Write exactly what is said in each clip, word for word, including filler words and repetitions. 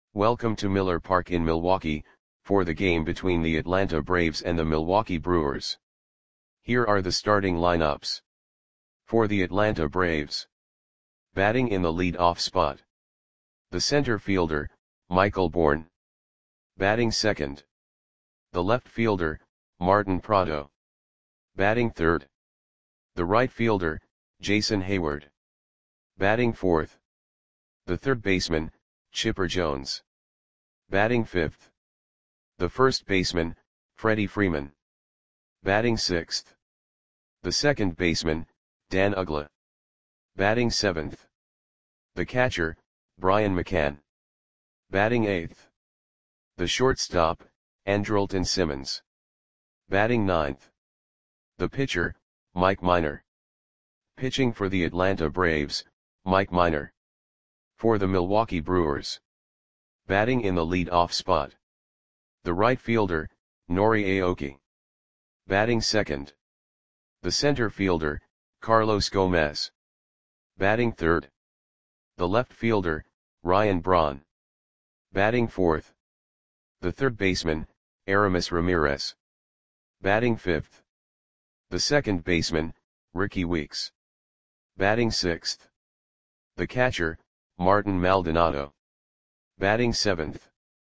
Welcome to Miller Park in Milwaukee, for the game between the Atlanta Braves and the Milwaukee Brewers. Here are the starting lineups. For the Atlanta Braves. Batting in the lead-off spot. The center fielder, Michael Bourn. Batting second. The left fielder, Martin Prado. Batting third. The right fielder, Jason Heyward. Batting fourth. The third baseman, Chipper Jones. Batting fifth. The first baseman, Freddie Freeman. Batting sixth. The second baseman, Dan Uggla. Batting seventh. The catcher, Brian McCann. Batting eighth. The shortstop, Andrelton Simmons. Batting ninth. The pitcher, Mike Minor. Pitching for the Atlanta Braves, Mike Minor. For the Milwaukee Brewers. Batting in the lead-off spot. The right fielder, Nori Aoki. Batting second. The center fielder, Carlos Gomez. Batting third. The left fielder, Ryan Braun. Batting fourth. The third baseman, Aramis Ramirez. Batting fifth. The second baseman, Rickie Weeks. Batting sixth. The catcher, Martin Maldonado. Batting seventh.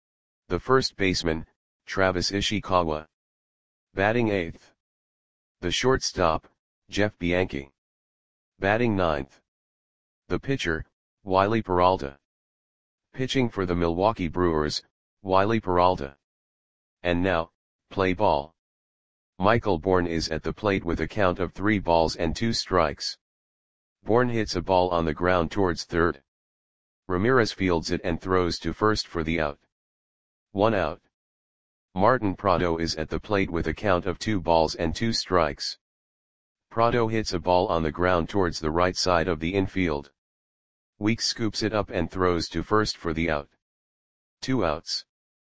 The first baseman, Travis Ishikawa. Batting eighth. The shortstop, Jeff Bianchi. Batting ninth. The pitcher, Wiley Peralta. Pitching for the Milwaukee Brewers, Wiley Peralta. And now, play ball. Michael Bourn is at the plate with a count of three balls and two strikes. Bourn hits a ball on the ground towards third. Ramirez fields it and throws to first for the out. One out. Martin Prado is at the plate with a count of two balls and two strikes. Prado hits a ball on the ground towards the right side of the infield. Weeks scoops it up and throws to first for the out. Two outs.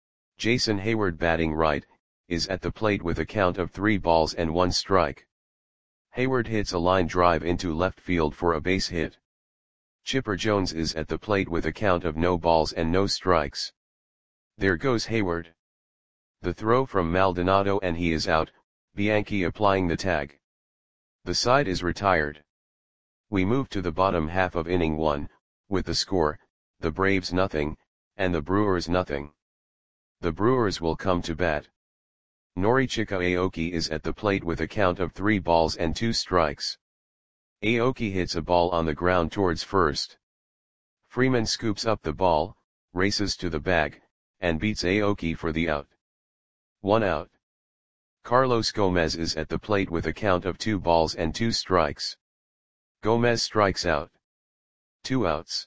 Jason Heyward, batting right, is at the plate with a count of three balls and one strike. Heyward hits a line drive into left field for a base hit. Chipper Jones is at the plate with a count of no balls and no strikes. There goes Heyward. The throw from Maldonado and he is out, Bianchi applying the tag. The side is retired. We move to the bottom half of inning one, with the score, the Braves nothing, and the Brewers nothing. The Brewers will come to bat. Norichika Aoki is at the plate with a count of three balls and two strikes. Aoki hits a ball on the ground towards first. Freeman scoops up the ball, races to the bag, and beats Aoki for the out. One out. Carlos Gomez is at the plate with a count of two balls and two strikes. Gomez strikes out. Two outs.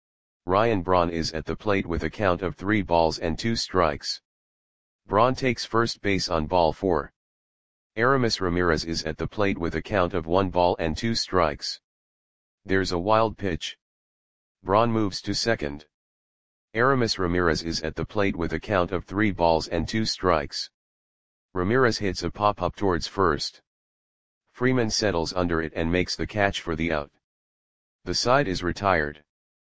Ryan Braun is at the plate with a count of three balls and two strikes. Braun takes first base on ball four. Aramis Ramirez is at the plate with a count of one ball and two strikes. There's a wild pitch. Braun moves to second. Aramis Ramirez is at the plate with a count of three balls and two strikes. Ramirez hits a pop-up towards first. Freeman settles under it and makes the catch for the out. The side is retired.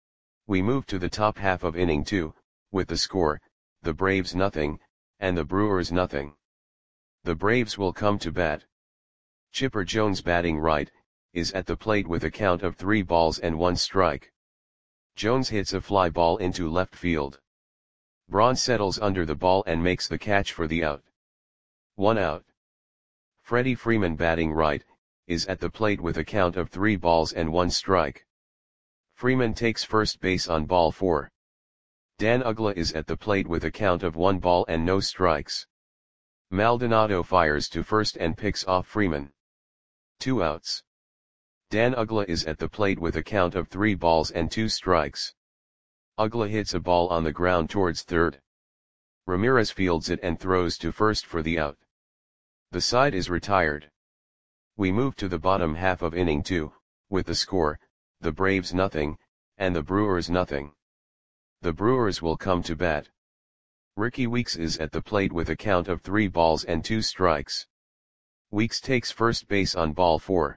We move to the top half of inning two, with the score, the Braves nothing, and the Brewers nothing. The Braves will come to bat. Chipper Jones, batting right, is at the plate with a count of three balls and one strike. Jones hits a fly ball into left field. Braun settles under the ball and makes the catch for the out. One out. Freddie Freeman, batting right, is at the plate with a count of three balls and one strike. Freeman takes first base on ball four. Dan Uggla is at the plate with a count of one ball and no strikes. Maldonado fires to first and picks off Freeman. Two outs. Dan Uggla is at the plate with a count of three balls and two strikes. Uggla hits a ball on the ground towards third. Ramirez fields it and throws to first for the out. The side is retired. We move to the bottom half of inning two, with the score, the Braves nothing, and the Brewers nothing. The Brewers will come to bat. Rickie Weeks is at the plate with a count of three balls and two strikes. Weeks takes first base on ball four.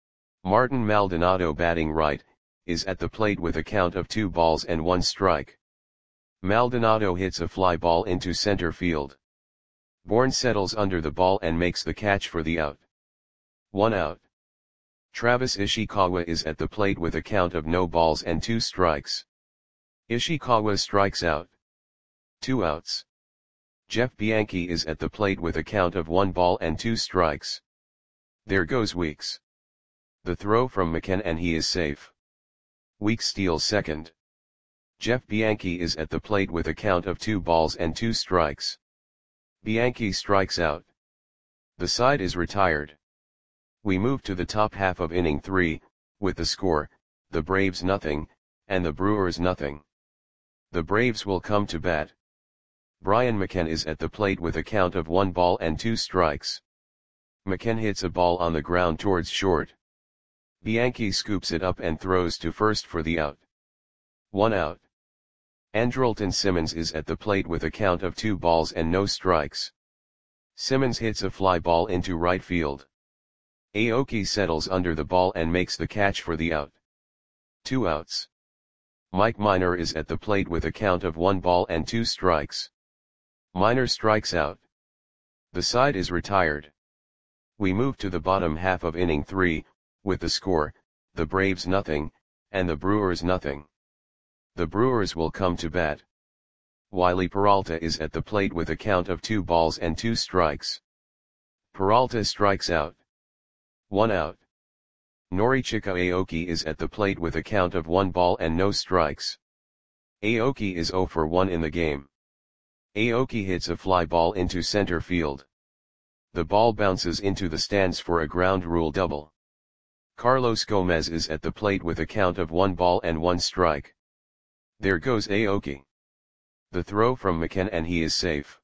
Martin Maldonado, batting right, is at the plate with a count of two balls and one strike. Maldonado hits a fly ball into center field. Bourne settles under the ball and makes the catch for the out. One out. Travis Ishikawa is at the plate with a count of no balls and two strikes. Ishikawa strikes out. Two outs. Jeff Bianchi is at the plate with a count of one ball and two strikes. There goes Weeks. The throw from McCann and he is safe. Weeks steals second. Jeff Bianchi is at the plate with a count of two balls and two strikes. Bianchi strikes out. The side is retired. We move to the top half of inning three, with the score, the Braves nothing, and the Brewers nothing. The Braves will come to bat. Brian McCann is at the plate with a count of one ball and two strikes. McCann hits a ball on the ground towards short. Bianchi scoops it up and throws to first for the out. One out. Andrelton Simmons is at the plate with a count of two balls and no strikes. Simmons hits a fly ball into right field. Aoki settles under the ball and makes the catch for the out. Two outs. Mike Minor is at the plate with a count of one ball and two strikes. Minor strikes out. The side is retired. We move to the bottom half of inning three, with the score, the Braves nothing, and the Brewers nothing. The Brewers will come to bat. Wiley Peralta is at the plate with a count of two balls and two strikes. Peralta strikes out. One out. Norichika Aoki is at the plate with a count of one ball and no strikes. Aoki is zero for one in the game. Aoki hits a fly ball into center field. The ball bounces into the stands for a ground rule double. Carlos Gomez is at the plate with a count of one ball and one strike. There goes Aoki. The throw from McCann and he is safe.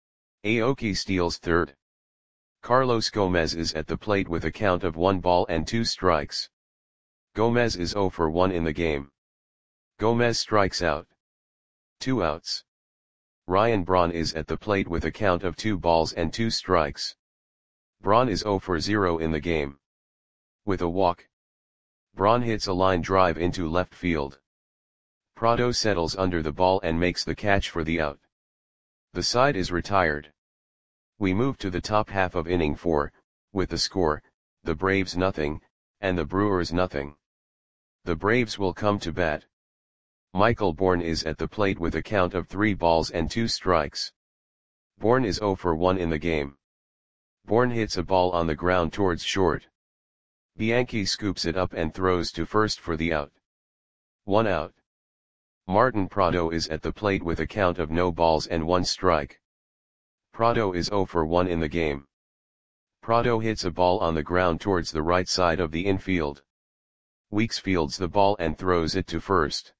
Aoki steals third. Carlos Gomez is at the plate with a count of one ball and two strikes. Gomez is zero for one in the game. Gomez strikes out. Two outs. Ryan Braun is at the plate with a count of two balls and two strikes. Braun is zero for zero in the game. With a walk. Braun hits a line drive into left field. Prado settles under the ball and makes the catch for the out. The side is retired. We move to the top half of inning four, with the score, the Braves nothing, and the Brewers nothing. The Braves will come to bat. Michael Bourne is at the plate with a count of three balls and two strikes. Bourne is zero for one in the game. Bourne hits a ball on the ground towards short. Bianchi scoops it up and throws to first for the out. One out. Martin Prado is at the plate with a count of no balls and one strike. Prado is zero for one in the game. Prado hits a ball on the ground towards the right side of the infield. Weeks fields the ball and throws it to first.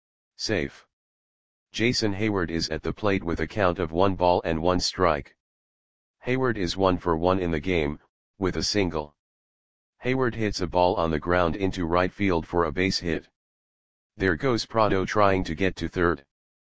Safe. Jason Hayward is at the plate with a count of one ball and one strike. Hayward is one for one in the game, with a single. Hayward hits a ball on the ground into right field for a base hit. There goes Prado trying to get to third.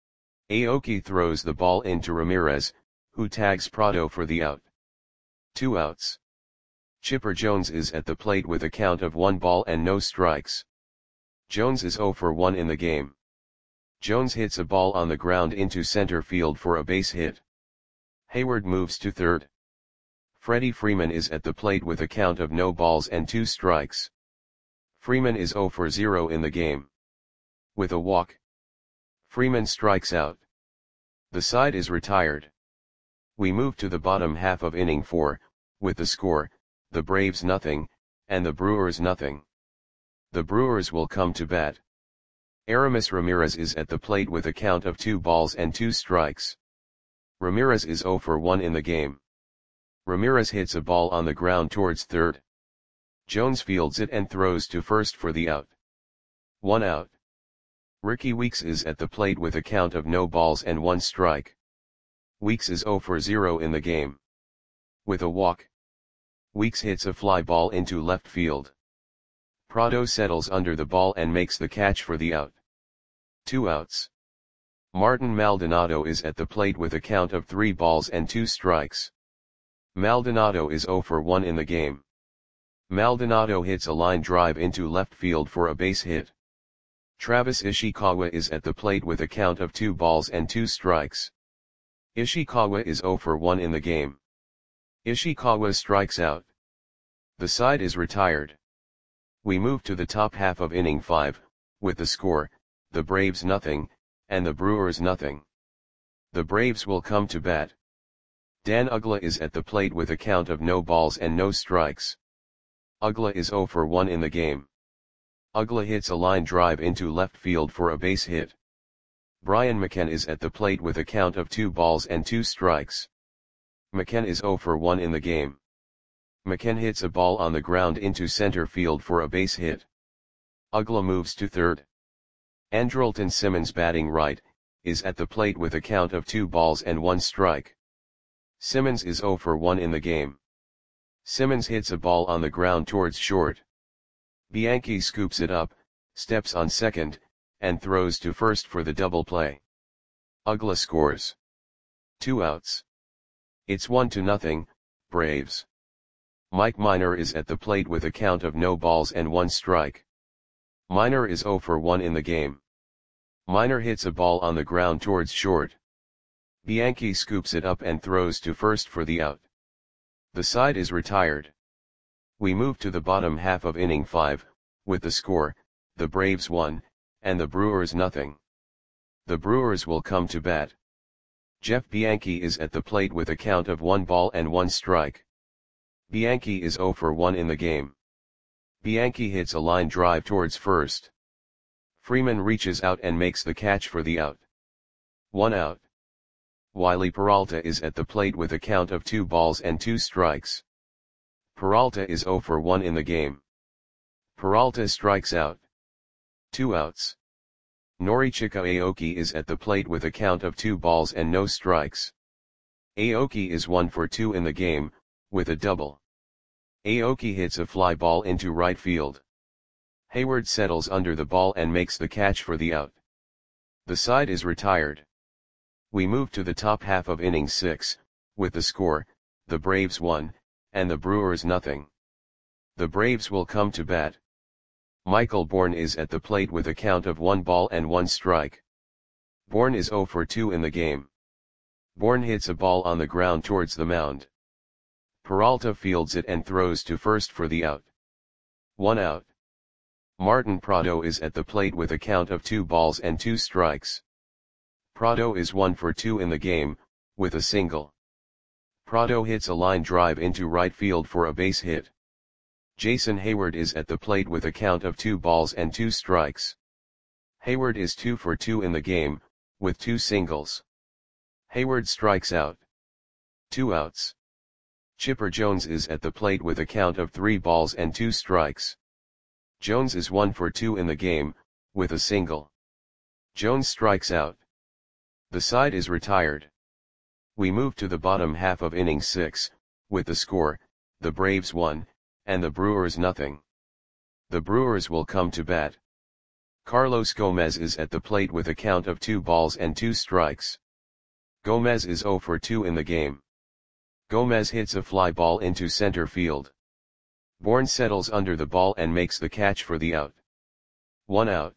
Aoki throws the ball into Ramirez, who tags Prado for the out. Two outs. Chipper Jones is at the plate with a count of one ball and no strikes. Jones is zero for one in the game. Jones hits a ball on the ground into center field for a base hit. Hayward moves to third. Freddie Freeman is at the plate with a count of no balls and two strikes. Freeman is zero for zero in the game. With a walk. Freeman strikes out. The side is retired. We move to the bottom half of inning four, with the score, the Braves nothing, and the Brewers nothing. The Brewers will come to bat. Aramis Ramirez is at the plate with a count of two balls and two strikes. Ramirez is zero for one in the game. Ramirez hits a ball on the ground towards third. Jones fields it and throws to first for the out. One out. Ricky Weeks is at the plate with a count of no balls and one strike. Weeks is zero for zero in the game. With a walk. Weeks hits a fly ball into left field. Prado settles under the ball and makes the catch for the out. Two outs. Martin Maldonado is at the plate with a count of three balls and two strikes. Maldonado is zero for one in the game. Maldonado hits a line drive into left field for a base hit. Travis Ishikawa is at the plate with a count of two balls and two strikes. Ishikawa is zero for one in the game. Ishikawa strikes out. The side is retired. We move to the top half of inning five, with the score, the Braves nothing, and the Brewers nothing. The Braves will come to bat. Dan Uggla is at the plate with a count of no balls and no strikes. Uggla is zero for one in the game. Uggla hits a line drive into left field for a base hit. Brian McCann is at the plate with a count of two balls and two strikes. McCann is zero for one in the game. McCann hits a ball on the ground into center field for a base hit. Uggla moves to third. Andrelton Simmons, batting right, is at the plate with a count of two balls and one strike. Simmons is zero for one in the game. Simmons hits a ball on the ground towards short. Bianchi scoops it up, steps on second, and throws to first for the double play. Uggla scores. Two outs. It's one to nothing, Braves. Mike Minor is at the plate with a count of no balls and one strike. Minor is zero for one in the game. Minor hits a ball on the ground towards short. Bianchi scoops it up and throws to first for the out. The side is retired. We move to the bottom half of inning five, with the score, the Braves one, and the Brewers nothing. The Brewers will come to bat. Jeff Bianchi is at the plate with a count of one ball and one strike. Bianchi is zero for one in the game. Bianchi hits a line drive towards first. Freeman reaches out and makes the catch for the out. One out. Wiley Peralta is at the plate with a count of two balls and two strikes. Peralta is zero for one in the game. Peralta strikes out. Two outs. Norichika Aoki is at the plate with a count of two balls and no strikes. Aoki is one for two in the game, with a double. Aoki hits a fly ball into right field. Hayward settles under the ball and makes the catch for the out. The side is retired. We move to the top half of inning six, with the score, the Braves one, and the Brewers nothing. The Braves will come to bat. Michael Bourne is at the plate with a count of one ball and one strike. Bourne is zero for two in the game. Bourne hits a ball on the ground towards the mound. Peralta fields it and throws to first for the out. One out. Martin Prado is at the plate with a count of two balls and two strikes. Prado is one for two in the game, with a single. Prado hits a line drive into right field for a base hit. Jason Hayward is at the plate with a count of two balls and two strikes. Hayward is two for two in the game, with two singles. Hayward strikes out. Two outs. Chipper Jones is at the plate with a count of three balls and two strikes. Jones is one for two in the game, with a single. Jones strikes out. The side is retired. We move to the bottom half of inning six, with the score, the Braves one, and the Brewers nothing. The Brewers will come to bat. Carlos Gomez is at the plate with a count of two balls and two strikes. Gomez is zero for two in the game. Gomez hits a fly ball into center field. Bourne settles under the ball and makes the catch for the out. One out.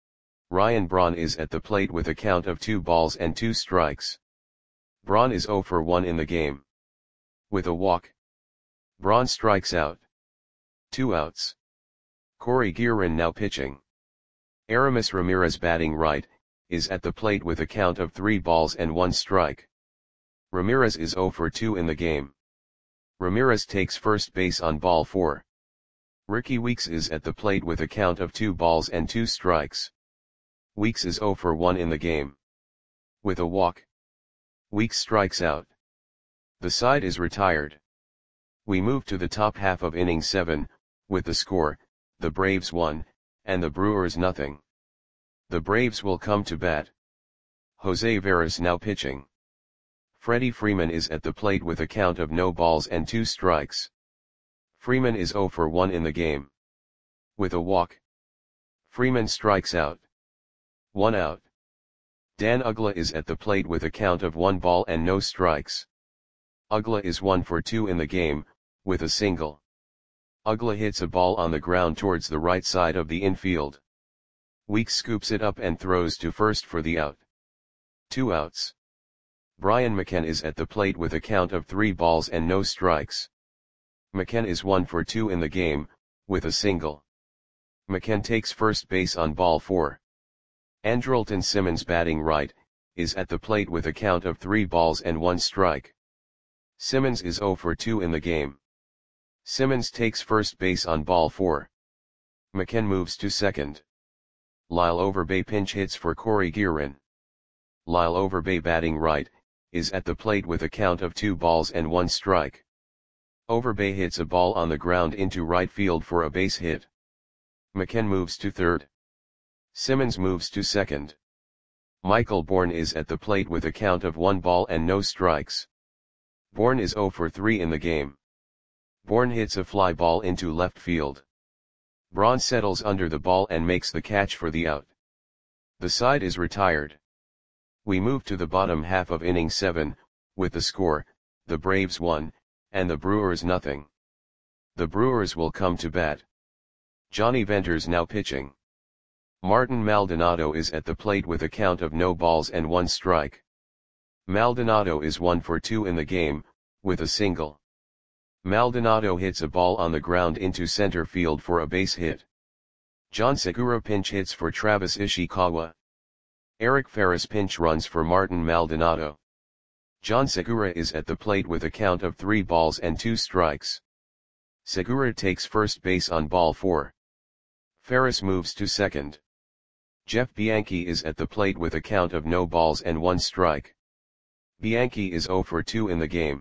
Ryan Braun is at the plate with a count of two balls and two strikes. Braun is zero for one in the game. With a walk. Braun strikes out. Two outs. Corey Guerin now pitching. Aramis Ramirez, batting right, is at the plate with a count of three balls and one strike. Ramirez is zero for two in the game. Ramirez takes first base on ball four. Ricky Weeks is at the plate with a count of two balls and two strikes. Weeks is zero for one in the game. With a walk. Weeks strikes out. The side is retired. We move to the top half of inning seven, with the score, the Braves one, and the Brewers nothing. The Braves will come to bat. Jose Veras now pitching. Freddie Freeman is at the plate with a count of no balls and two strikes. Freeman is zero for one in the game. With a walk. Freeman strikes out. One out. Dan Uggla is at the plate with a count of one ball and no strikes. Uggla is one for two in the game, with a single. Uggla hits a ball on the ground towards the right side of the infield. Weeks scoops it up and throws to first for the out. Two outs. Brian McCann is at the plate with a count of three balls and no strikes. McCann is one for two in the game, with a single. McCann takes first base on ball four. Andrelton Simmons, batting right, is at the plate with a count of three balls and one strike. Simmons is zero for two in the game. Simmons takes first base on ball four. McCann moves to second. Lyle Overbay pinch hits for Corey Guerin. Lyle Overbay, batting right, is at the plate with a count of two balls and one strike. Overbay hits a ball on the ground into right field for a base hit. McCann moves to third. Simmons moves to second. Michael Bourne is at the plate with a count of one ball and no strikes. Bourne is zero for three in the game. Bourne hits a fly ball into left field. Braun settles under the ball and makes the catch for the out. The side is retired. We move to the bottom half of inning seven, with the score, the Braves one, and the Brewers nothing. The Brewers will come to bat. Johnny Venters now pitching. Martin Maldonado is at the plate with a count of no balls and one strike. Maldonado is one for two in the game, with a single. Maldonado hits a ball on the ground into center field for a base hit. John Segura pinch hits for Travis Ishikawa. Eric Ferris pinch runs for Martin Maldonado. John Segura is at the plate with a count of three balls and two strikes. Segura takes first base on ball four. Ferris moves to second. Jeff Bianchi is at the plate with a count of no balls and one strike. Bianchi is zero for two in the game.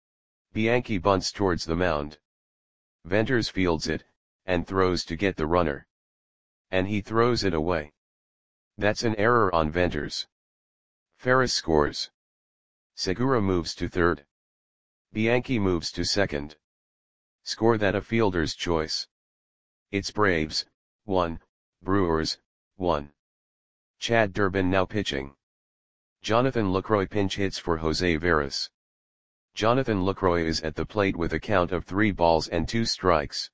Bianchi bunts towards the mound. Venters fields it, and throws to get the runner. And he throws it away. That's an error on Venters. Ferris scores. Segura moves to third. Bianchi moves to second. Score that a fielder's choice. It's Braves, one, Brewers, one. Chad Durbin now pitching. Jonathan Lucroy pinch hits for Jose Veras. Jonathan Lucroy is at the plate with a count of three balls and two strikes.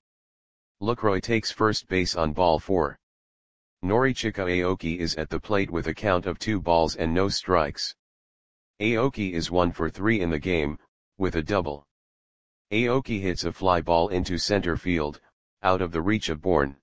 Lucroy takes first base on ball four. Norichika Aoki is at the plate with a count of two balls and no strikes. Aoki is one for three in the game, with a double. Aoki hits a fly ball into center field, out of the reach of Bourne.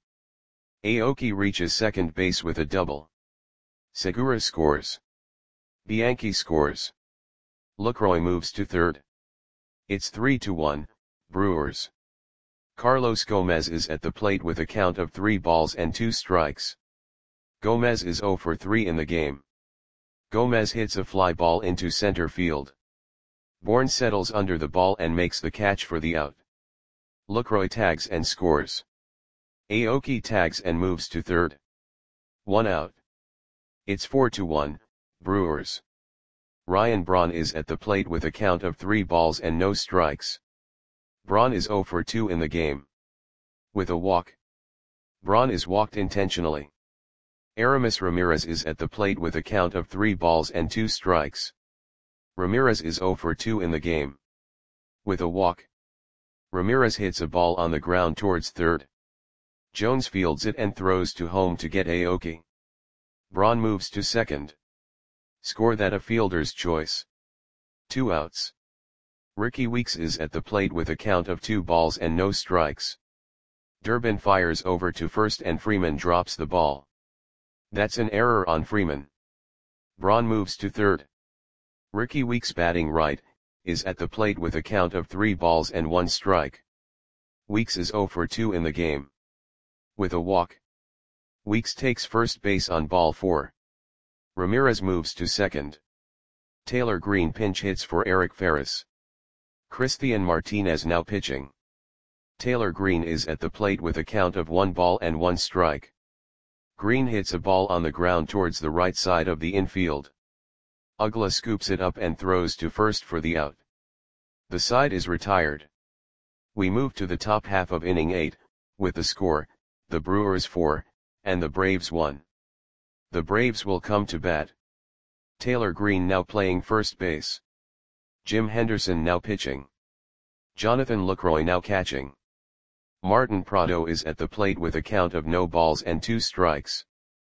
Aoki reaches second base with a double. Segura scores. Bianchi scores. Lucroy moves to third. It's three to one, Brewers. Carlos Gomez is at the plate with a count of three balls and two strikes. Gomez is zero for three in the game. Gomez hits a fly ball into center field. Bourne settles under the ball and makes the catch for the out. Lucroy tags and scores. Aoki tags and moves to third. One out. It's four to one, Brewers. Ryan Braun is at the plate with a count of three balls and no strikes. Braun is zero for two in the game. With a walk. Braun is walked intentionally. Aramis Ramirez is at the plate with a count of three balls and two strikes. Ramirez is zero for two in the game. With a walk. Ramirez hits a ball on the ground towards third. Jones fields it and throws to home to get Aoki. Braun moves to second. Score that a fielder's choice. Two outs. Ricky Weeks is at the plate with a count of two balls and no strikes. Durbin fires over to first and Freeman drops the ball. That's an error on Freeman. Braun moves to third. Ricky Weeks, batting right, is at the plate with a count of three balls and one strike. Weeks is zero for two in the game. With a walk. Weeks takes first base on ball four. Ramirez moves to second. Taylor Green pinch hits for Eric Ferris. Christian Martinez now pitching. Taylor Green is at the plate with a count of one ball and one strike. Green hits a ball on the ground towards the right side of the infield. Ugla scoops it up and throws to first for the out. The side is retired. We move to the top half of inning eight, with the score, the Brewers four, and the Braves one. The Braves will come to bat. Taylor Green now playing first base. Jim Henderson now pitching. Jonathan Lucroy now catching. Martin Prado is at the plate with a count of no balls and two strikes.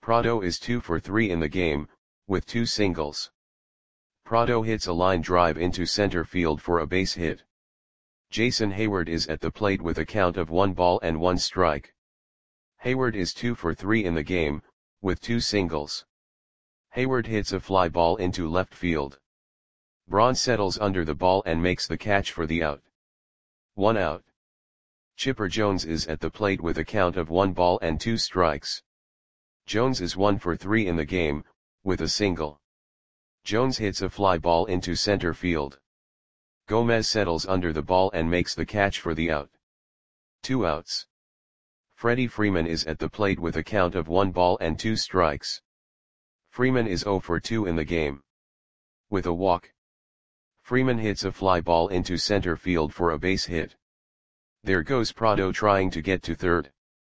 Prado is two for three in the game, with two singles. Prado hits a line drive into center field for a base hit. Jason Heyward is at the plate with a count of one ball and one strike. Heyward is two for three in the game, with two singles. Heyward hits a fly ball into left field. Braun settles under the ball and makes the catch for the out. One out. Chipper Jones is at the plate with a count of one ball and two strikes. Jones is one for three in the game, with a single. Jones hits a fly ball into center field. Gomez settles under the ball and makes the catch for the out. Two outs. Freddie Freeman is at the plate with a count of one ball and two strikes. Freeman is zero for two in the game. With a walk. Freeman hits a fly ball into center field for a base hit. There goes Prado trying to get to third.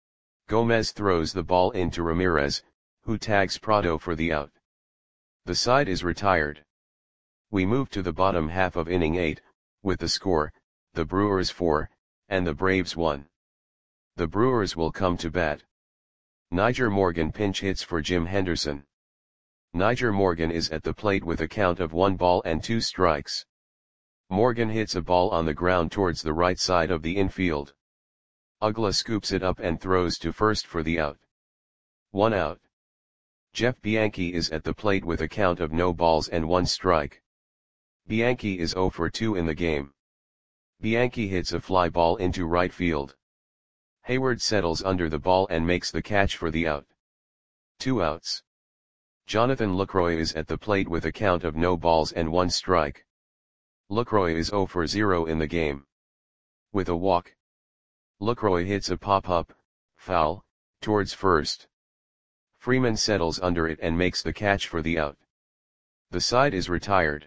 Gomez throws the ball into Ramirez, who tags Prado for the out. The side is retired. We move to the bottom half of inning eight, with the score, the Brewers four, and the Braves one. The Brewers will come to bat. Nyjer Morgan pinch hits for Jim Henderson. Nyjer Morgan is at the plate with a count of one ball and two strikes. Morgan hits a ball on the ground towards the right side of the infield. Uggla scoops it up and throws to first for the out. One out. Jeff Bianchi is at the plate with a count of no balls and one strike. Bianchi is zero for two in the game. Bianchi hits a fly ball into right field. Heyward settles under the ball and makes the catch for the out. Two outs. Jonathan Lucroy is at the plate with a count of no balls and one strike. Lucroy is zero for zero in the game. With a walk. Lucroy hits a pop-up, foul, towards first. Freeman settles under it and makes the catch for the out. The side is retired.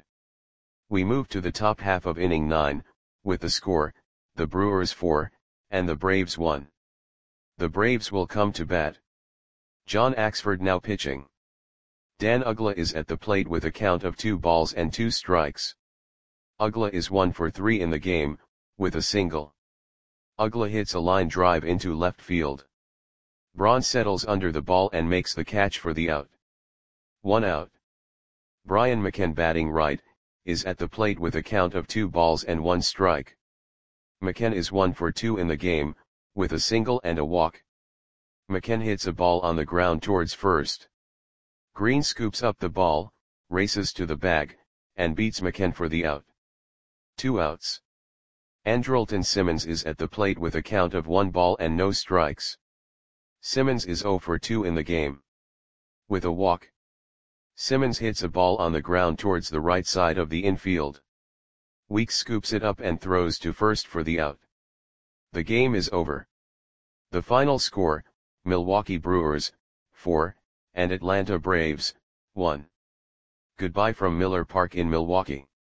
We move to the top half of inning nine, with the score, the Brewers four, and the Braves one. The Braves will come to bat. John Axford now pitching. Dan Uggla is at the plate with a count of two balls and two strikes. Uggla is one for three in the game, with a single. Uggla hits a line drive into left field. Braun settles under the ball and makes the catch for the out. One out. Brian McCann batting right, is at the plate with a count of two balls and one strike. McCann is one for two in the game, with a single and a walk. McCann hits a ball on the ground towards first. Green scoops up the ball, races to the bag, and beats McCann for the out. Two outs. Andrelton Simmons is at the plate with a count of one ball and no strikes. Simmons is zero for two in the game. With a walk. Simmons hits a ball on the ground towards the right side of the infield. Weeks scoops it up and throws to first for the out. The game is over. The final score, Milwaukee Brewers, four, and Atlanta Braves, one. Goodbye from Miller Park in Milwaukee.